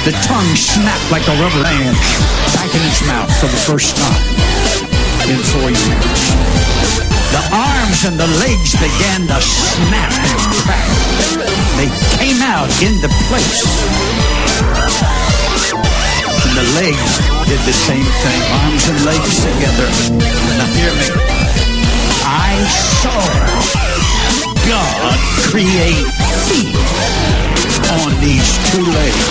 The tongue snapped like a rubber band back in its mouth for the first time in 4 years. The arms and the legs began to snap and crack. They came out into place. And the legs did the same thing. Arms and legs together. Now hear me. I saw God create feet on these two legs.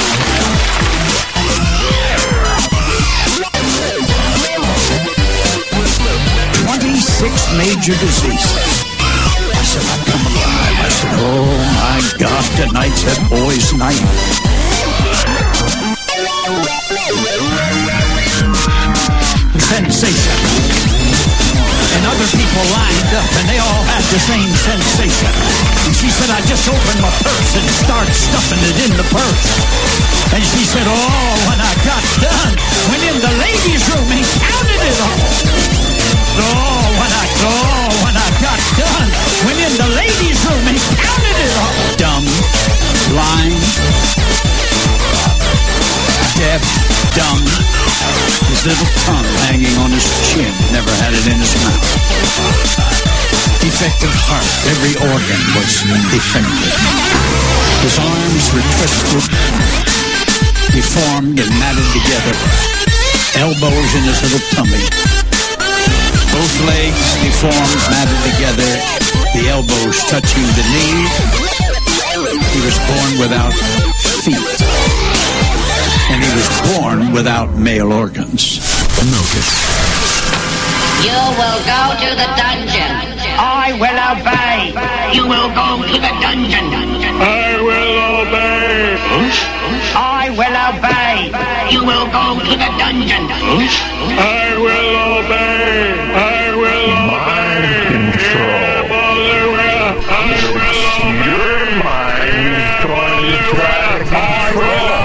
26 major diseases. I said, I come alive. I said, oh my God, tonight's that boy's night. Sensation. And other people lined up, and they all had the same sensation. And she said, I just opened my purse and started stuffing it in the purse. And she said, oh, when I got done, went in the ladies' room and counted it all. Oh, when I got done, went in the ladies' room and counted it all. Dumb, blind, deaf, dumb. His little tongue hanging on his chin, never had it in his mouth. Defective heart, every organ was defective. His arms were twisted, deformed and matted together. Elbows in his little tummy. Both legs deformed, matted together. The elbows touching the knee. He was born without feet. And he was born without male organs. Milk it. You will go to the dungeon. I will obey. You will go to the dungeon. I will obey. I will obey. You will go to the dungeon. I will obey. I will mind control. Your mind is going to try to control.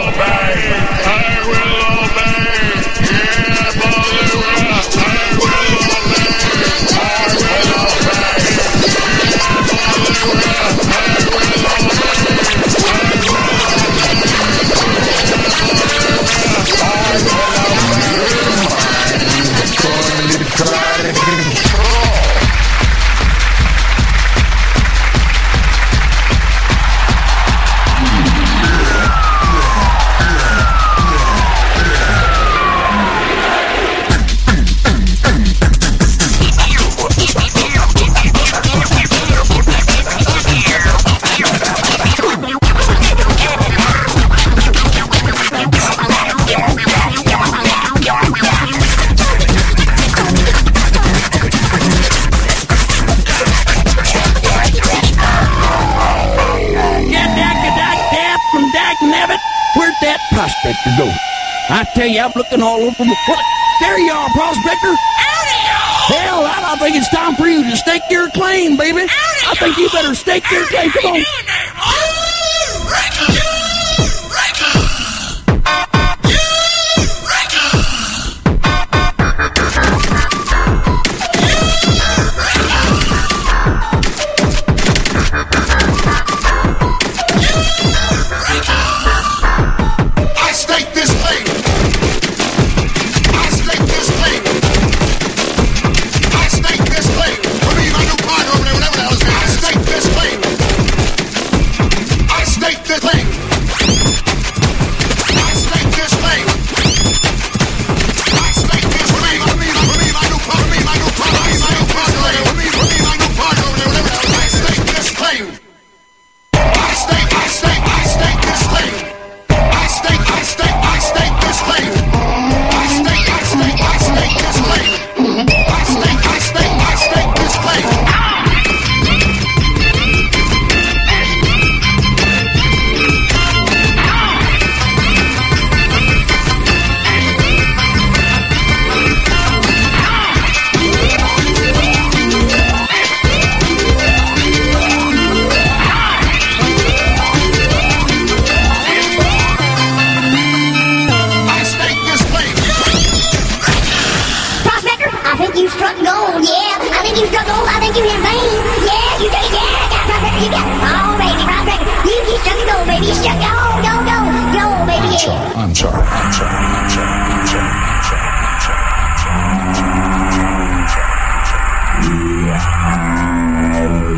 Prospector go. I tell you, I'm looking all over. What? There you are, Prospector. Hell, I think it's time for you to stake your claim, baby. I think you better stake your claim. Come on.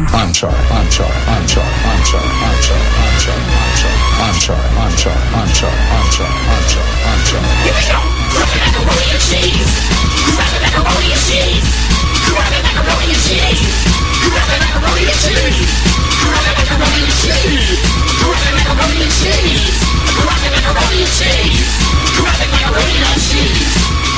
I'm sorry. I'm sorry. I'm sorry. I'm sorry. I'm sorry. I'm sorry. I'm sorry. I'm sorry. I'm sorry. I'm sorry. I'm sorry. I'm sorry. Here we go. Grab it, macaroni and cheese. Grab it, macaroni and cheese. Grab it, macaroni and cheese. Grab it, macaroni and cheese. Grab it, macaroni and cheese. Grab it, macaroni and cheese. Grab it, macaroni and cheese. Grab it, macaroni and cheese.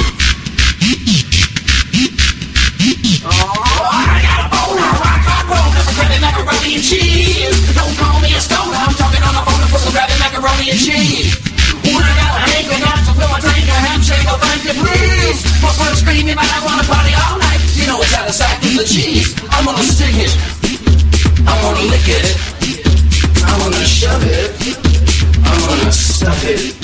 Macaroni and cheese. Don't call me a stoner. I'm talking on the phone for some grabbing macaroni and cheese. When I got a hank, I got to fill my tank. A handshake, oh thank you please. My friends screaming, but I wanna party all night. You know it's out of sight with the cheese. I'm gonna stick it. I wanna lick it. I wanna shove it. I wanna stuff it.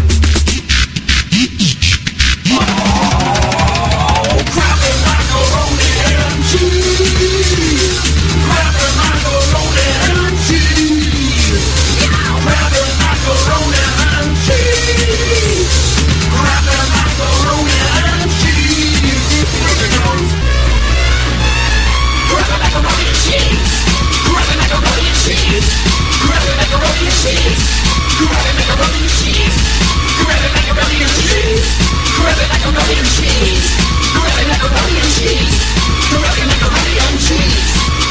Oh, crapping macaroni and cheese. Crapping macaroni and cheese. Crapping macaroni and cheese. Crapping macaroni and cheese. Crapping macaroni and cheese. Crapping macaroni and cheese. Crapping macaroni and cheese. Crapping macaroni and cheese. Crapping macaroni and cheese. Crapping macaroni and cheese. Crapping macaroni and cheese. Crapping macaroni and cheese.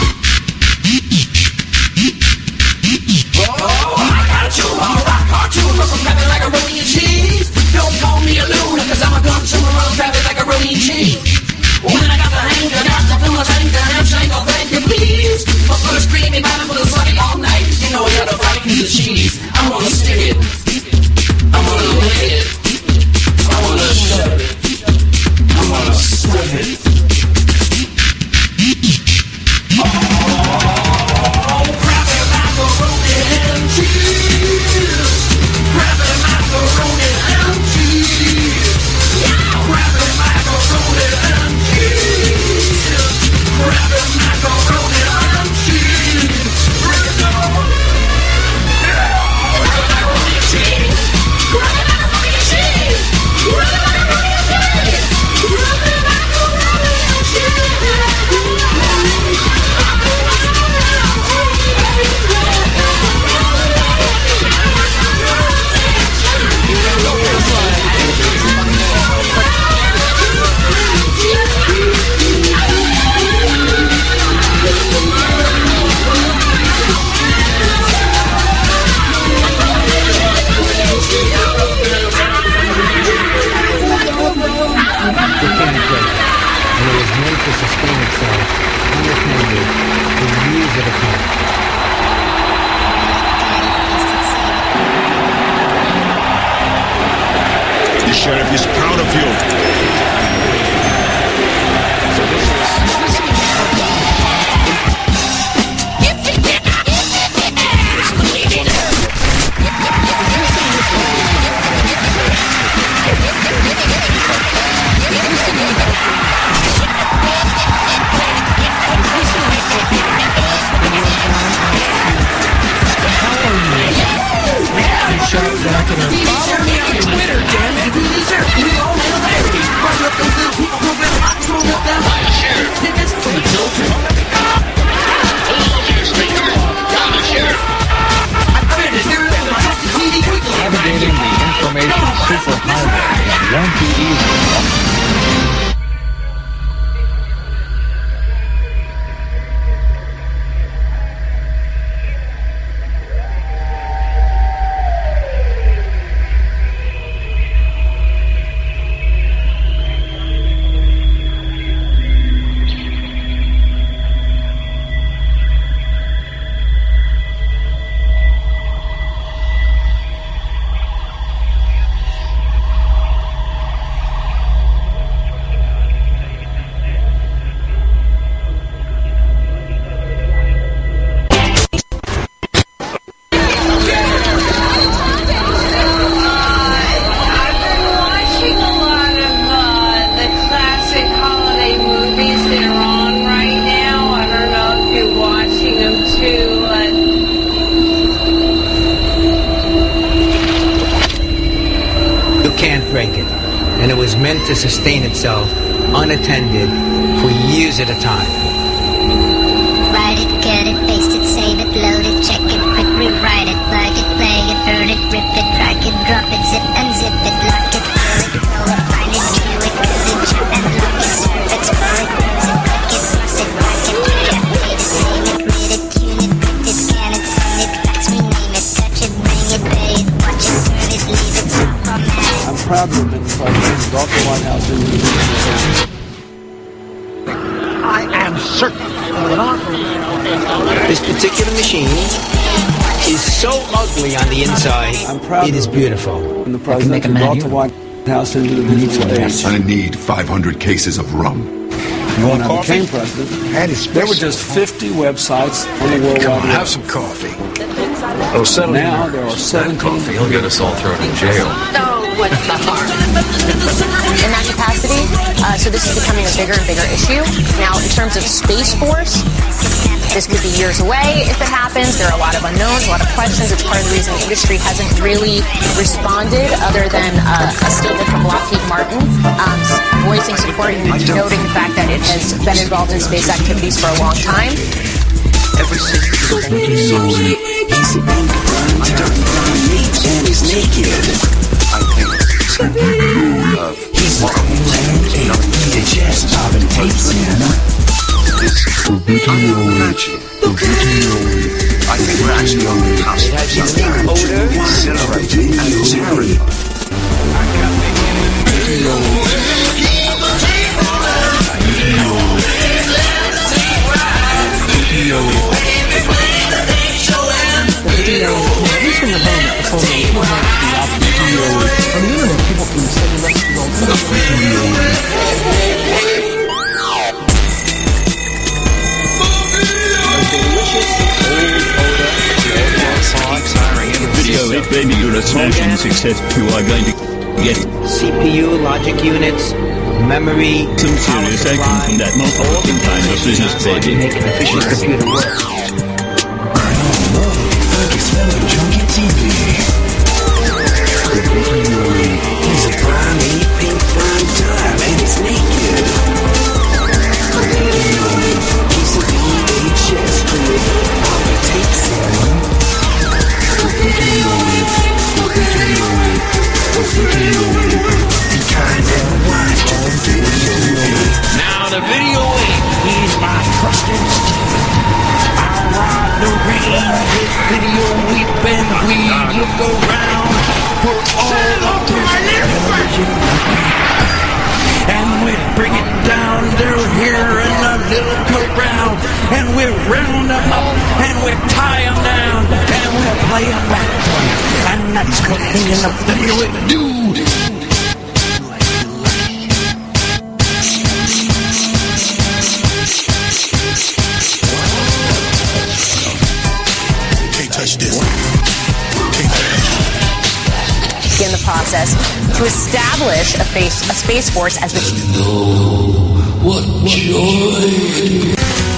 Oh, I got a tune on a rock cartoon from crapping macaroni and cheese. Don't call me a loon, cause I'm a consumer of crapping macaroni and cheese. When I got the hang, I got to fill my tank, the handshake, oh thank you please. My first creamy man with a sunny all night. You know I got a fight piece of cheese. I wanna stick it. I wanna lick it. I wanna shove it. I wanna stuff it. Oh, crapping macaroni and cheese. Crapping macaroni and cheese. Crapping macaroni and cheese. Crapping macaroni and cheese. Bring it on. Crapping macaroni and cheese. Crapping macaroni and cheese. Crapping macaroni and cheese. Crapping macaroni and The sheriff is proud of you. Navigating the information superhighway won't be easy. break it, and it was meant to sustain itself unattended for years at a time. Ride it, kid. brought the White House into the business. I am certain this particular machine is so ugly on the inside. I'm proud it is beautiful. And the president who brought the White House into the business. I need 500 cases of rum. When I became president, there were just 50 websites on the World Wide Web. Have some coffee. Now there are 17. He'll get us all thrown in jail. What's the harm? In that capacity, so this is becoming a bigger and bigger issue. Now, in terms of Space Force, this could be years away if it happens. There are a lot of unknowns, a lot of questions. It's part of the reason the industry hasn't really responded other than a statement from Lockheed Martin voicing support and noting the fact that it has been involved in space activities for a long time. Every single he's a big and he's naked. I think he's land and the chest popping tapes in. The video. I think we're actually on the cusp. It has unique odor, exhilarating, and terrifying. Video, baby, you're a smashing success. You are going to get CPU, logic units, memory, some serious action from that motherfucking kind of business, baby. Make an efficient computer work. Junkie TV. He's a grimy, pink time, and he's naked. He's a VHS player, all the tapes in. Now the video is my trusted steed. I ride the range with video weeping. We look around for all of this television. And we bring it down, they're here in a little corral. And we round them up, and we tie them down, and we play them back. And that's what me and the video do. In the process to establish a space force as the what joy.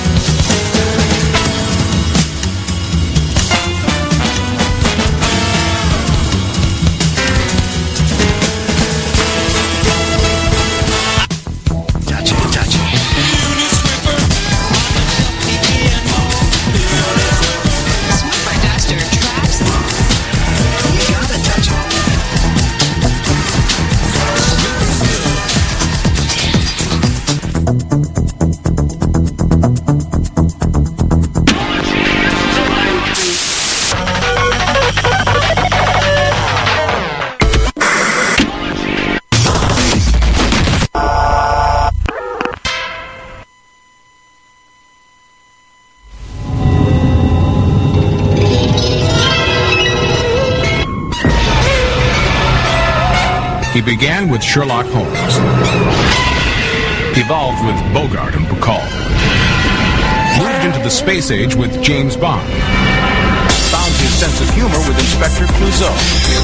He began with Sherlock Holmes, evolved with Bogart and Bacall, moved into the space age with James Bond, found his sense of humor with Inspector Clouseau.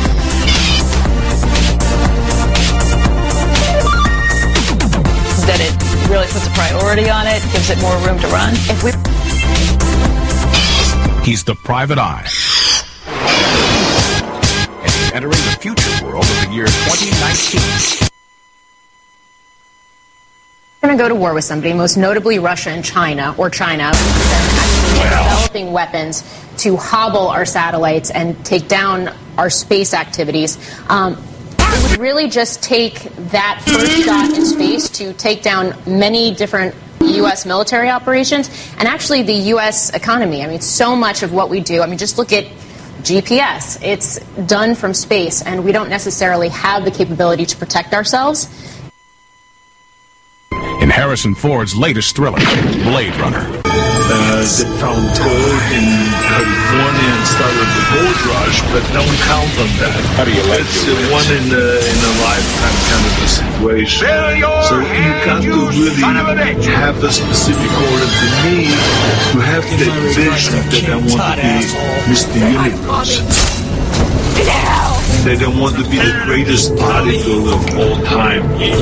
That it really puts a priority on it, gives it more room to run. He's the private eye. And he's entering the future world of the year 2019. We're going to go to war with somebody, most notably Russia and China, or China, developing weapons to hobble our satellites and take down our space activities. It would really just take that first shot in space to take down many different U.S. military operations and actually the U.S. economy. I mean, so much of what we do, I mean, just look at GPS. It's done from space, and we don't necessarily have the capability to protect ourselves. In Harrison Ford's latest thriller, Blade Runner. They found gold in California and started the gold rush, but don't count on that. How do you like it's one in a lifetime kind of a situation. So you got to really have a specific order. To me, to have that vision that I want to be Mr. Universe. That I want to be the greatest bodybuilder of all time.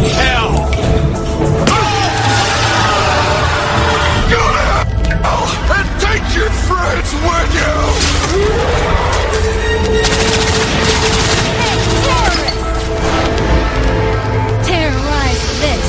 Your friends with you! Terrorize this!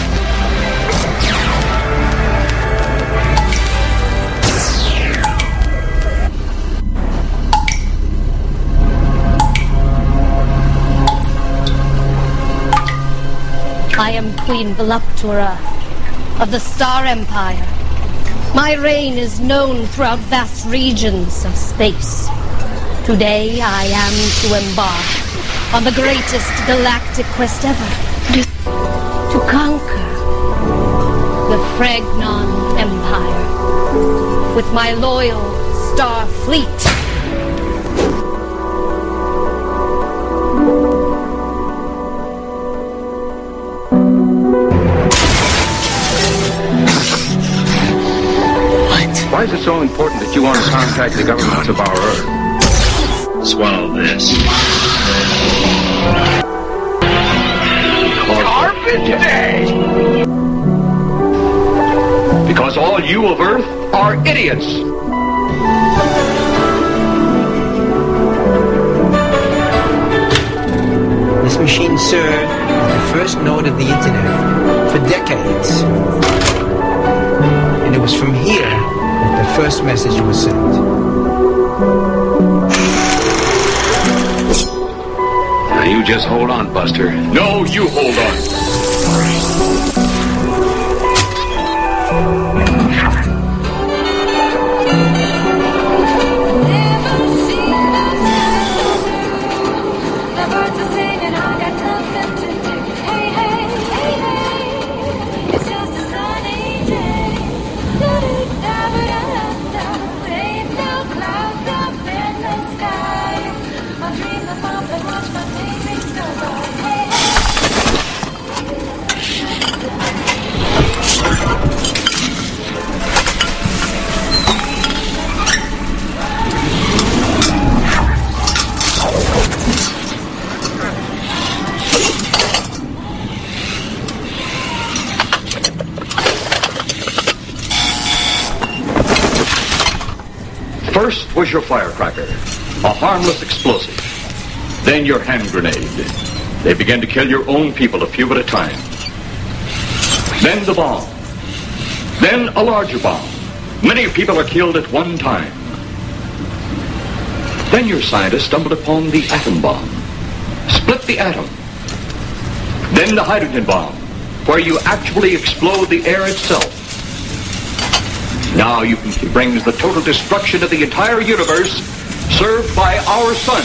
I am Queen Voluptura of the Star Empire. My reign is known throughout vast regions of space. Today I am to embark on the greatest galactic quest ever. To conquer the Fregnon Empire with my loyal Star Fleet. Why is it so important that you want to contact the governments of our Earth? Swallow this. Carpet Day! Because all you of Earth are idiots! This machine served as the first node of the Internet for decades. And it was from here that the first message was sent. Now you just hold on, Buster. No, you hold on. First was your firecracker, a harmless explosive. Then your hand grenade. They began to kill your own people a few at a time. Then the bomb. Then a larger bomb. Many people are killed at one time. Then your scientists stumbled upon the atom bomb. Split the atom. Then the hydrogen bomb, where you actually explode the air itself. Now you can bring the total destruction of the entire universe served by our sun.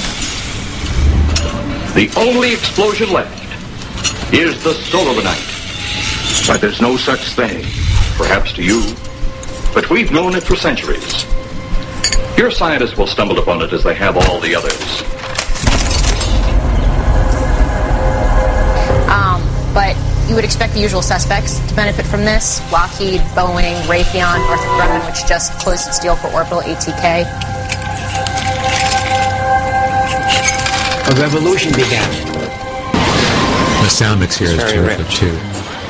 The only explosion left is the solar night. But there's no such thing, perhaps to you, but we've known it for centuries. Your scientists will stumble upon it as they have all the others. But you would expect the usual suspects to benefit from this. Lockheed, Boeing, Raytheon, Northrop Grumman, which just closed its deal for Orbital ATK. A revolution began. The sound mix here is terrific, too.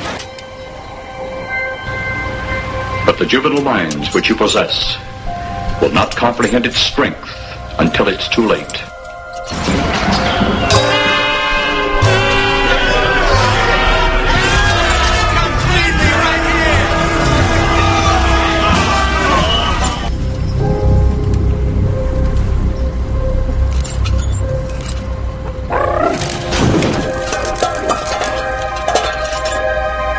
But the juvenile minds which you possess will not comprehend its strength until it's too late.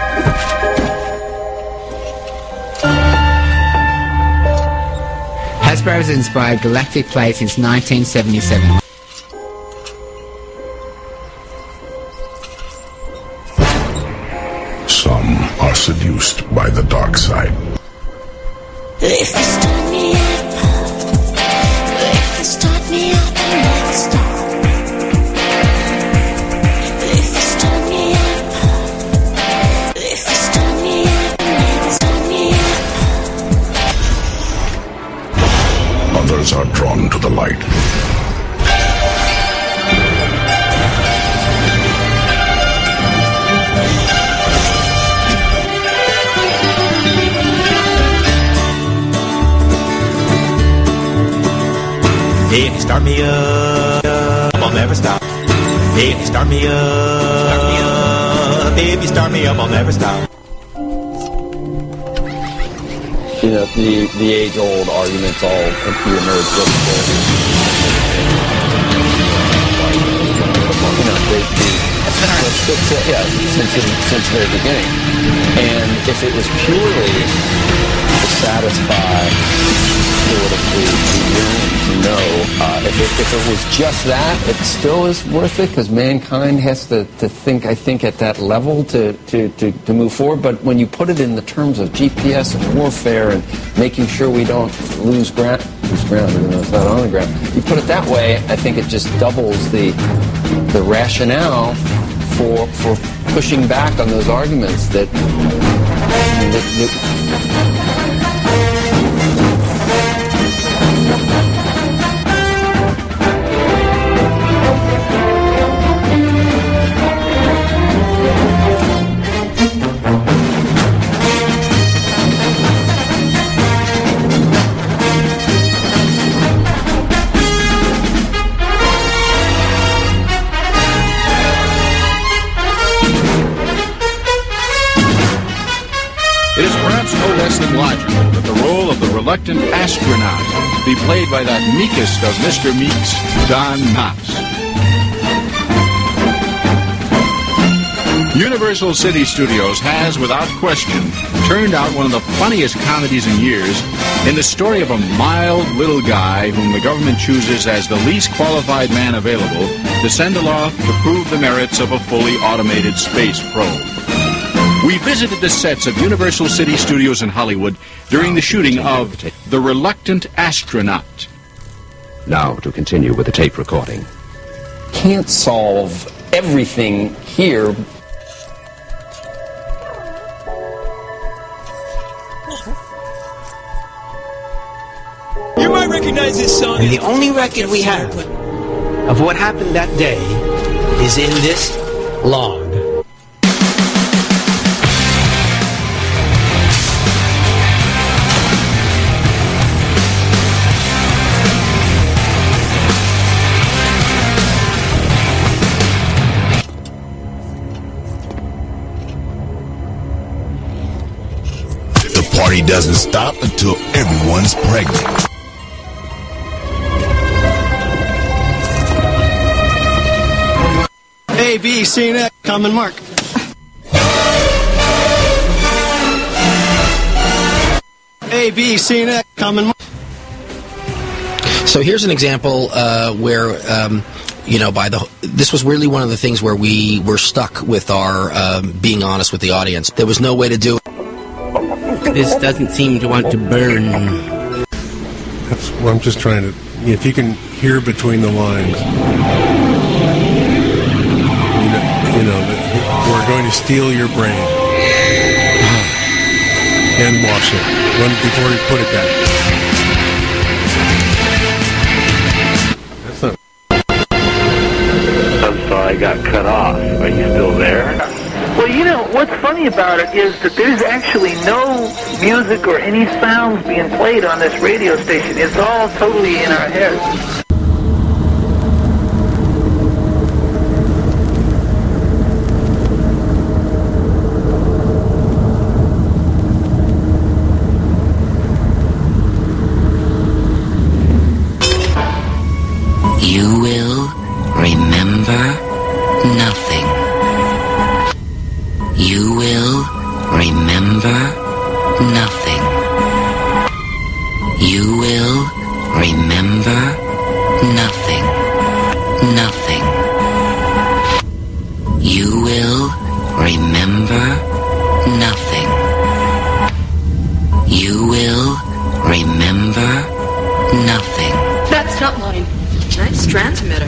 Has Brothers has inspired galactic play since 1977. Some are seduced by the dark side. If you start me up, if you start me up, I never stop. If you start me up, if you start me up, I never start me up. Others are drawn to the light. If you start me up, I'll never stop. If you start me up, if you start me up, I'll never stop. You know, the age-old arguments all reemerge. Since the very beginning. And if it was purely to satisfy sort of the yearning to know, if it was just that, it still is worth it because mankind has to think, I think, at that level to move forward. But when you put it in the terms of GPS and warfare and making sure we don't lose ground, even though it's not on the ground, you put it that way, I think it just doubles the rationale for pushing back on those arguments that It is perhaps no less than logical that the role of the reluctant astronaut be played by that meekest of Mr. Meeks, Don Knotts. Universal City Studios has, without question, turned out one of the funniest comedies in years in the story of a mild little guy whom the government chooses as the least qualified man available to send aloft to prove the merits of a fully automated space probe. We visited the sets of Universal City Studios in Hollywood during the shooting of The Reluctant Astronaut. Now to continue with the tape recording. Can't solve everything here. You might recognize this song. And the only record we have of what happened that day is in this log. The party doesn't stop until everyone's pregnant. A, B, C, and X, common mark. A, B, C, and X, common mark. So here's an example where, this was really one of the things where we were stuck with our being honest with the audience. There was no way to do it. This doesn't seem to want to burn. That's what I'm just trying to... If you can hear between the lines... we're going to steal your brain and wash it before you put it back. That's not... I'm sorry, I got cut off. Are you still there? Well, you know, what's funny about it is that there's actually no music or any sounds being played on this radio station. It's all totally in our heads. You will remember nothing. You will remember nothing. You will remember nothing. Nothing. You will remember nothing. You will remember nothing. That's not mine. Nice transmitter.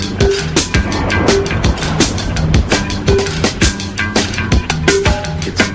It's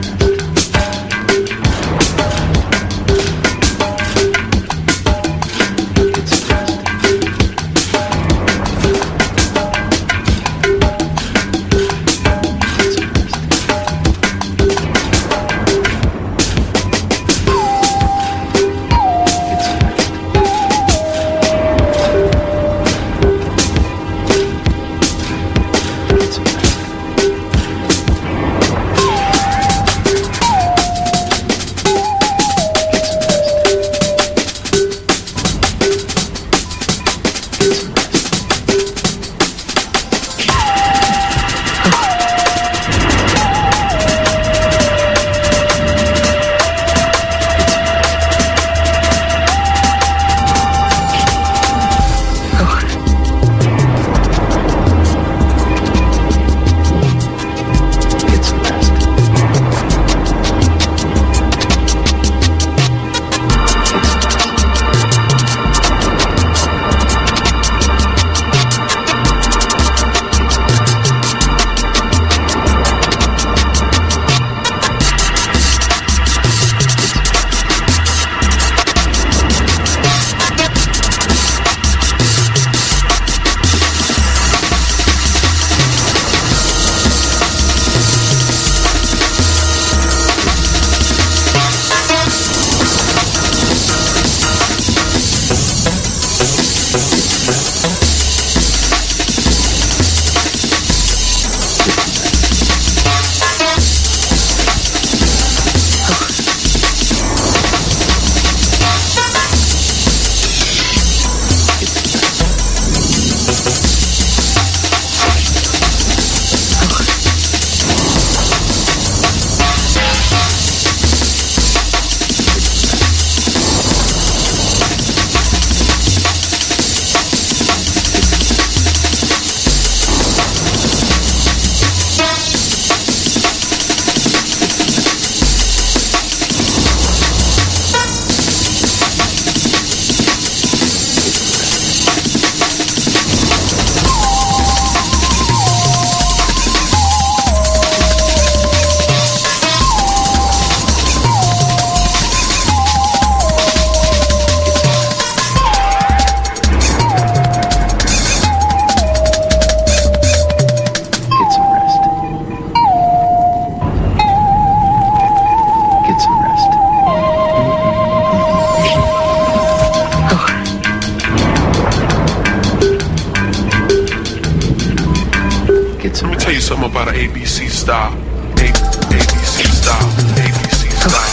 ABC style. ABC style. ABC style.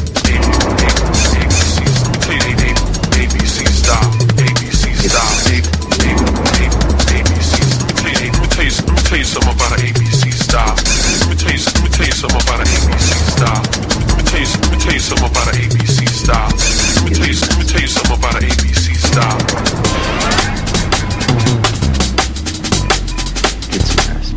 ABC style. ABC style. Let me tell you something about an ABC style. Let me tell you something about an ABC style. Let me tell you something about an ABC style. Let me tell you something about an ABC style. Get some rest.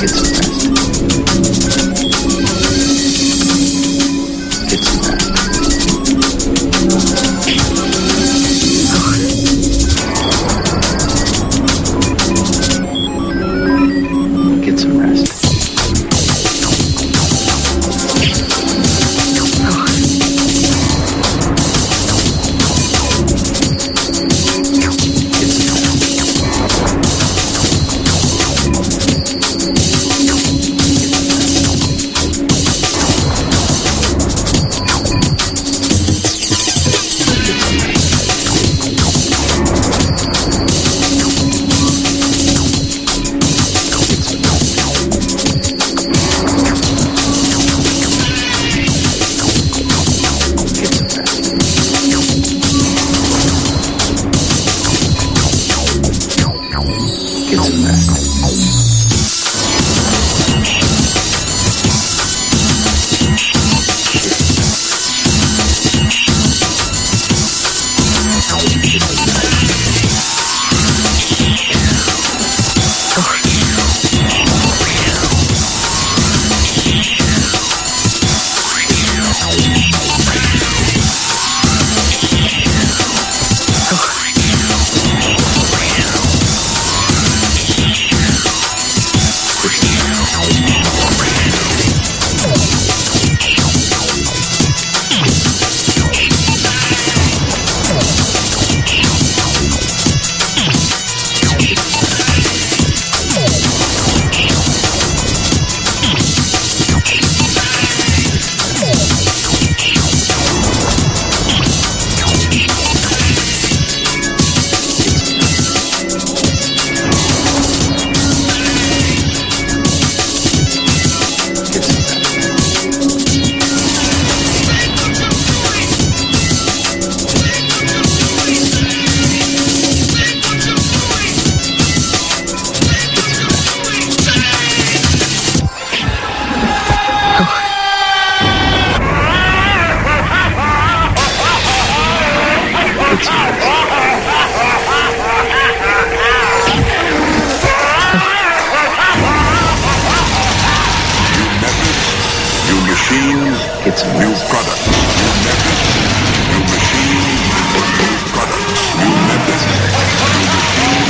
Get some rest. Get some rest. Get some rest. It's a new product. New methods. New machines. New products. New methods. New machines.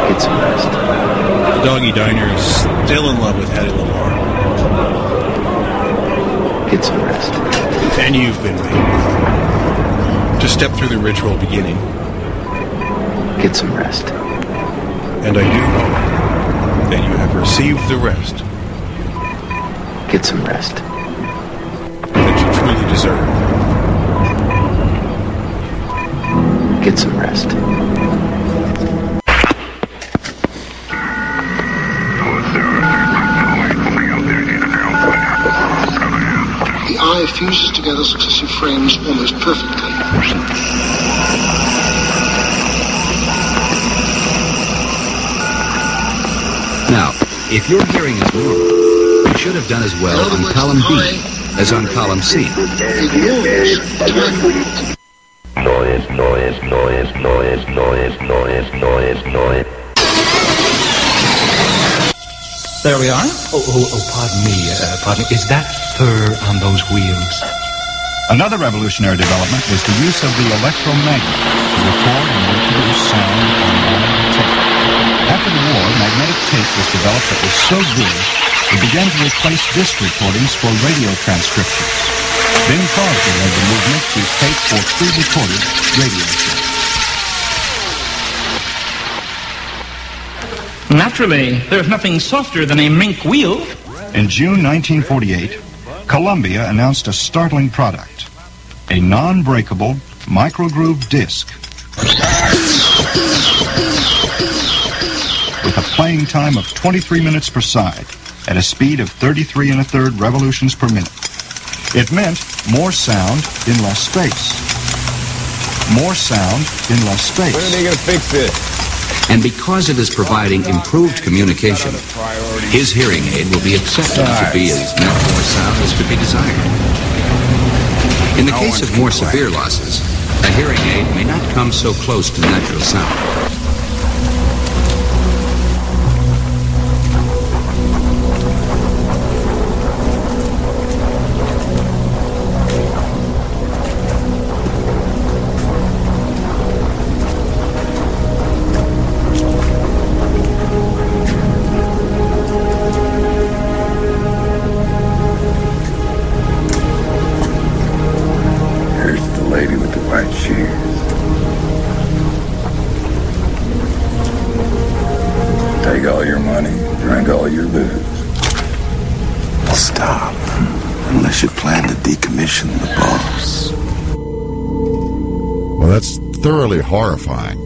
Doggy Diner is still in love with Hattie Lamar. Get some rest. And you've been made to step through the ritual beginning. Get some rest. And I do know that you have received the rest. Get some rest. That you truly deserve. Get some rest. The eye fuses together successive frames almost perfectly. Now, if your hearing is normal, you should have done as well on column B as on column C. Noise. There we are. Pardon me. Is that fur on those wheels? Another revolutionary development was the use of the electromagnet to record and reproduce sound on magnetic tape. After the war, magnetic tape was developed that was so good, it began to replace disc recordings for radio transcriptions. Bing Crosby led the movement to tape for pre-recorded radio shows. Naturally, there's nothing softer than a mink wheel. In June 1948, Columbia announced a startling product, a non-breakable microgroove disc with a playing time of 23 minutes per side at a speed of 33 1/3 revolutions per minute. It meant more sound in less space. More sound in less space. When are they going to fix this? And because it is providing improved communication, his hearing aid will be accepted to be as natural a sound as could be desired. In the case of more severe losses, a hearing aid may not come so close to natural sound. Thoroughly horrifying.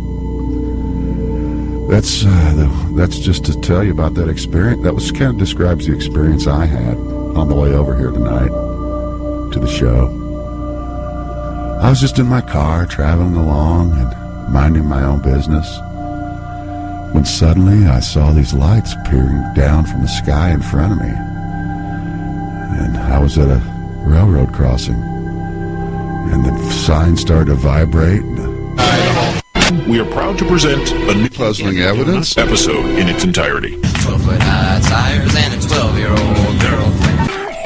That's just to tell you about that experience. That was kind of describes the experience I had on the way over here tonight to the show. I was just in my car traveling along and minding my own business when suddenly I saw these lights peering down from the sky in front of me. And I was at a railroad crossing. And the sign started to vibrate. We are proud to present a new puzzling evidence episode in its entirety. 12-foot high tires and a 12-year-old girlfriend.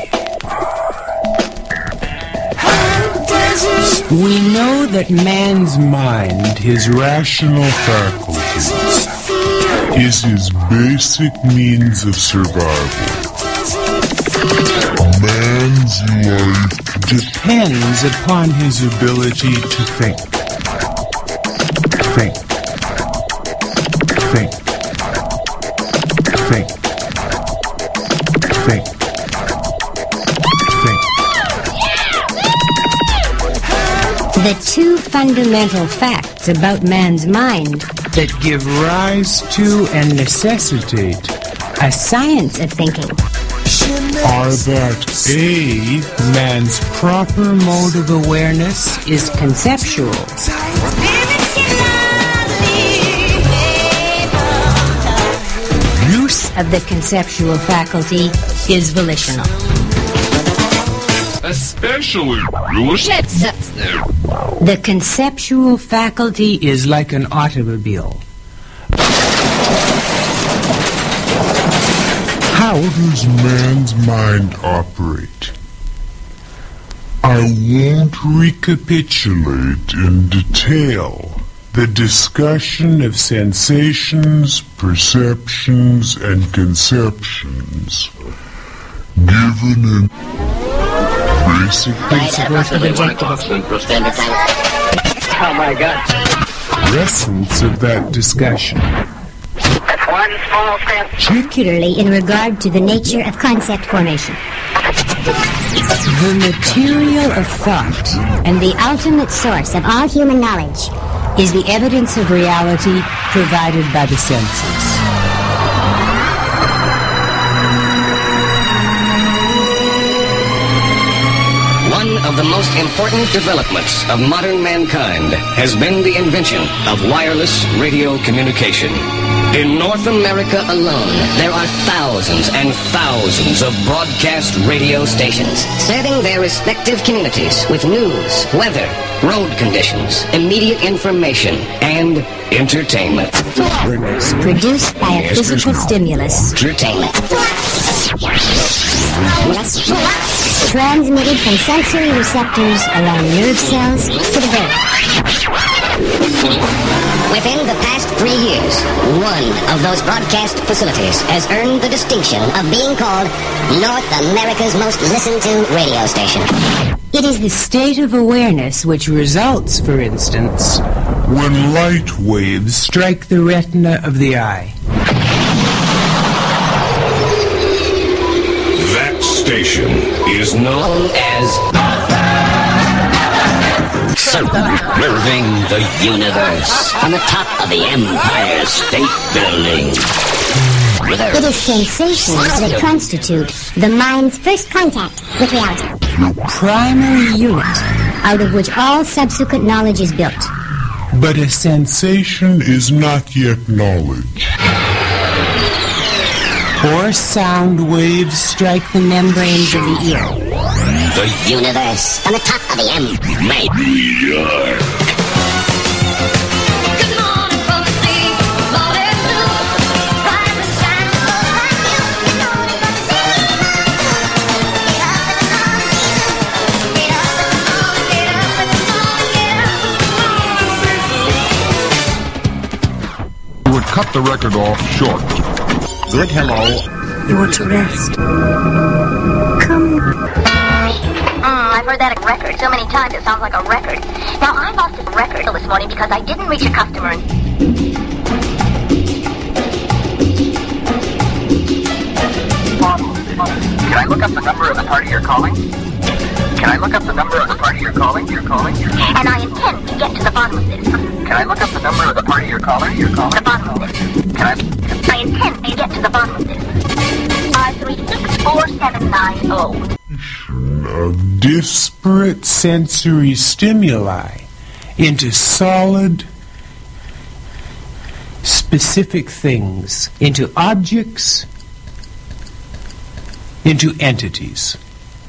We know that man's mind, his rational faculties, is his basic means of survival. Man's life depends upon his ability to think. Think. Think. Think. Think. Think. The two fundamental facts about man's mind that give rise to and necessitate a science of thinking are that A, man's proper mode of awareness is conceptual. Use of the conceptual faculty is volitional. Especially volitional. The conceptual faculty is like an automobile. How does man's mind operate? I won't recapitulate in detail the discussion of sensations, perceptions, and conceptions given in basic principles of Oh my God. essence of that discussion. That's one small step. Particularly in regard to the nature of concept formation. The material of thought And the ultimate source of all human knowledge is the evidence of reality provided by the senses. One of the most important developments of modern mankind has been the invention of wireless radio communication. In North America alone, there are thousands and thousands of broadcast radio stations serving their respective communities with news, weather, road conditions, immediate information, and entertainment. produced by a physical stimulus. Entertainment. Transmitted from sensory receptors along nerve cells to the brain. Within the past 3 years, one of those broadcast facilities has earned the distinction of being called North America's most listened to radio station. It is the state of awareness which results, for instance, when light waves strike the retina of the eye. That station is known as Serving the Universe from the top of the Empire State Building. It is sensations that constitute the mind's first contact with reality. Primary unit, out of which all subsequent knowledge is built. But a sensation is not yet knowledge. Or sound waves strike the membranes of the ear. The universe from the top of the New York. Would cut the record off short. Good, hello. You want to rest? Come. I've heard that record so many times it sounds like a record. Now, I lost this record this morning because I didn't reach a customer. Can I look up the number of the party you're calling? Can I look up the number of the party you're calling? You're calling? And I intend to get to the bottom of this. Can I look up the number of the party you're calling? You're calling? The bottom of this. I intend to get to the bottom of this. 5364790. Of disparate sensory stimuli into solid, specific things, into objects, into entities.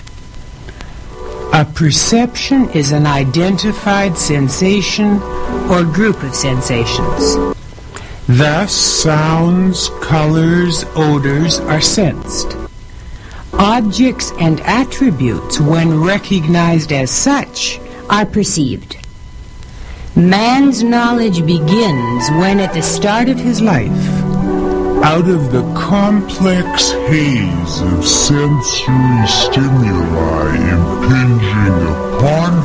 A perception is an identified sensation or group of sensations. Thus, sounds, colors, odors are sensed. Objects and attributes, when recognized as such, are perceived. Man's knowledge begins when, at the start of his life, out of the complex haze of sensory stimuli impinging upon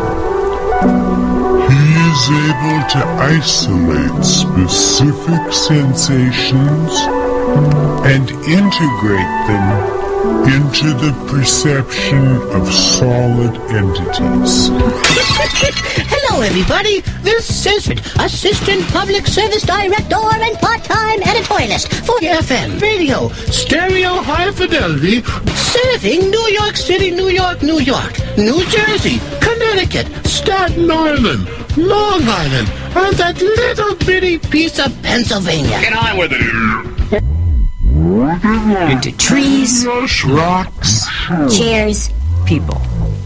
him, he is able to isolate specific sensations and integrate them into the perception of solid entities. Hello, everybody. This is Assistant Public Service Director and part-time editorialist for FM, radio, stereo high fidelity, serving New York City, New York, New York, New Jersey, Connecticut, Staten Island, Long Island, and that little bitty piece of Pennsylvania. Get on with it. into trees, rocks, chairs, people.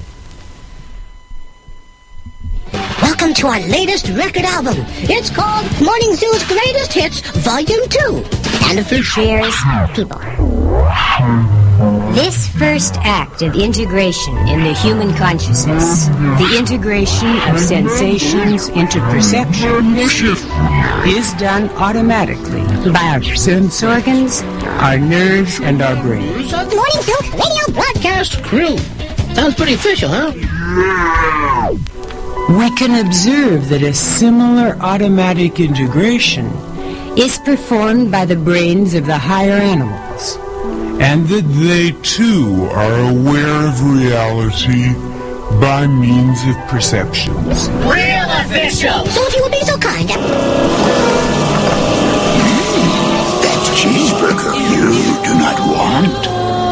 Welcome to our latest record album. It's called Morning Zoo's Greatest Hits, Volume 2. And for chairs, people. This first act of integration in the human consciousness, the integration of sensations into perception, is done automatically by our sense organs, our nerves, and our brains. Morning Zoo Radio Broadcast Crew. Sounds pretty official, huh? We can observe that a similar automatic integration is performed by the brains of the higher animals. And that they too are aware of reality by means of perceptions. Real official! So if you would be so kind. That cheeseburger you do not want.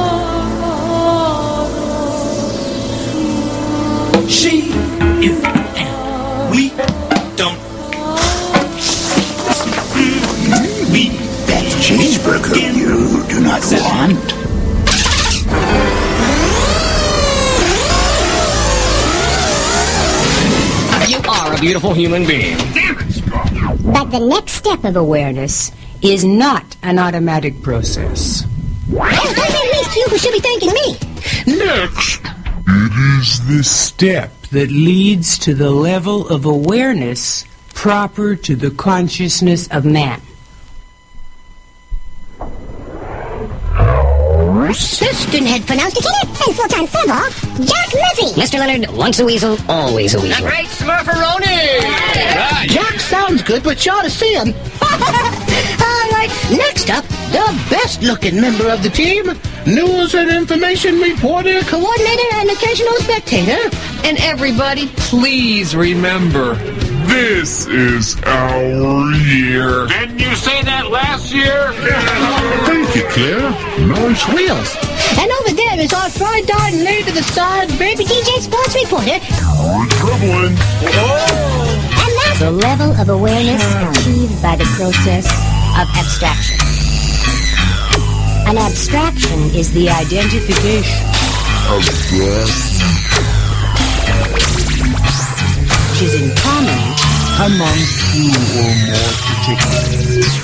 She, if, and we don't. We. That cheeseburger you do not want. You are a beautiful human being. But the next step of awareness is not an automatic process. At least you should be thanking me. Next, it is the step that leads to the level of awareness proper to the consciousness of man. Assistant head pronounced it and full-time football, Jack Murphy. Mr. Leonard, once a weasel, always a weasel. The great Smurfaroni! Right. Jack sounds good, but you ought to see him. All right, next up, the best-looking member of the team, news and information reporter, coordinator, and occasional spectator. And everybody, please remember, this is our year. Didn't you say that last year? Thank you, Claire. Nice wheels. And over there is our fry-dyed and laid to the side baby DJ sports reporter. Dribbling. And that's the level of awareness achieved by the process of abstraction. An abstraction is the identification of breath, which is in common among two or more particulars.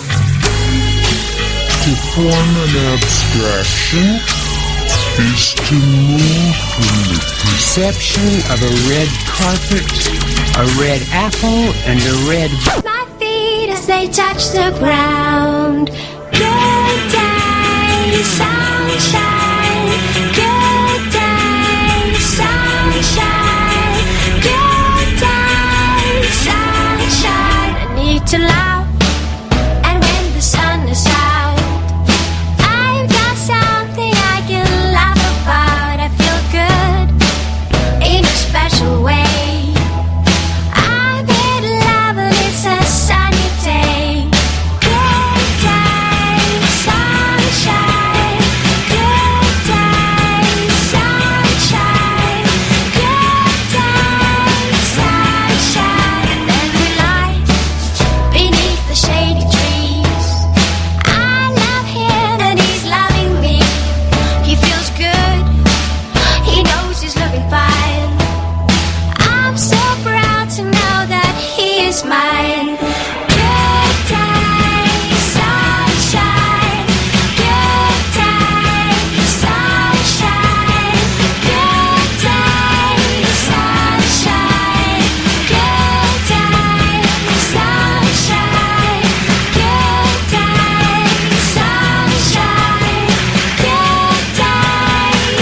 To form an abstraction is to move from the perception of a red carpet, a red apple, and a red... My feet as they touch the ground. Good day, sunshine. Good day, sunshine. Good day, sunshine. I need to laugh. And when the sun is out, I've got something I can laugh about. I feel good in a special way. I'm in love and it's a sunny day. Good day, sunshine. Good day, sunshine. Good day, sunshine. And then we lie beneath the shady trees. I love him and he's loving me. He feels good. He knows he's looking fine. I'm so proud to know that he is mine. Good day, sunshine. Good day, sunshine. Good day, sunshine. Good day, sunshine. Good day, sunshine. Good day,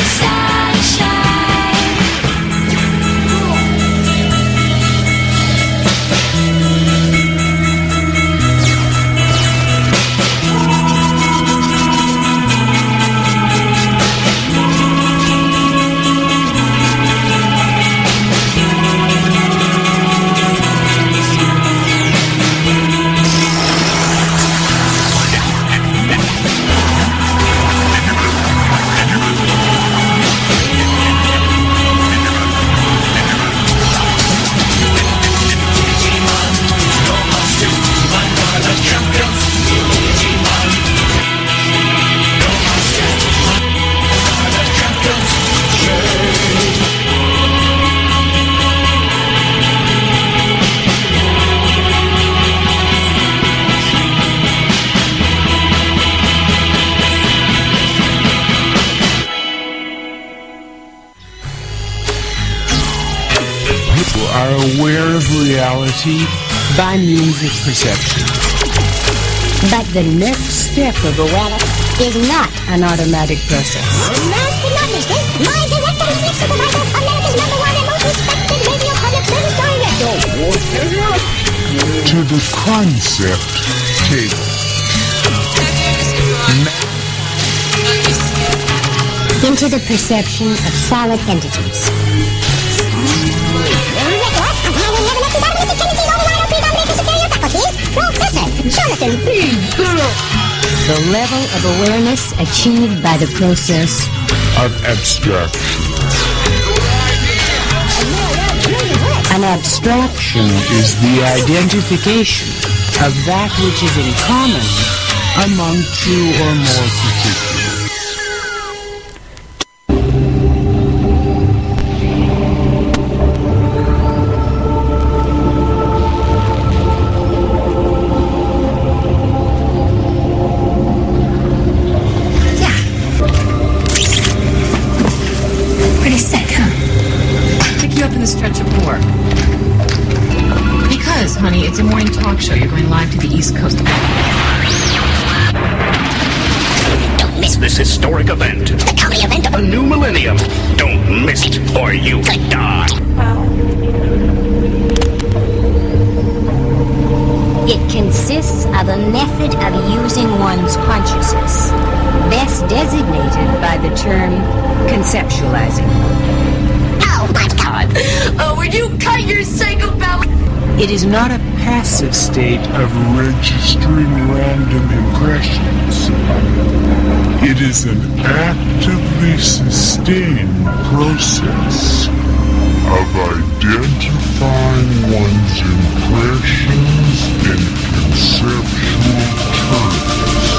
People are aware of reality by means of perception. But the next step of awareness is not an automatic process. Last but not least, my director and mix supervisor, America's #1 and most respected radio public service director. To the concept table. Into the perception of solid entities. Jonathan B. The level of awareness achieved by the process of abstraction. An abstraction is the identification of that which is in common among two or more particulars. Pretty sick, huh? Pick you up in the stretch of 4. Because, honey, it's a morning talk show. You're going live to the East Coast. Don't miss this historic event. The coming event of A new millennium. Don't miss it, or you could die. It consists of a method of using one's consciousness, best designated by the term conceptualizing. Oh my God! Oh, would you cut your psychopath? It is not a passive state of Registering random impressions. It is an actively sustained process of identifying one's impressions in conceptual terms.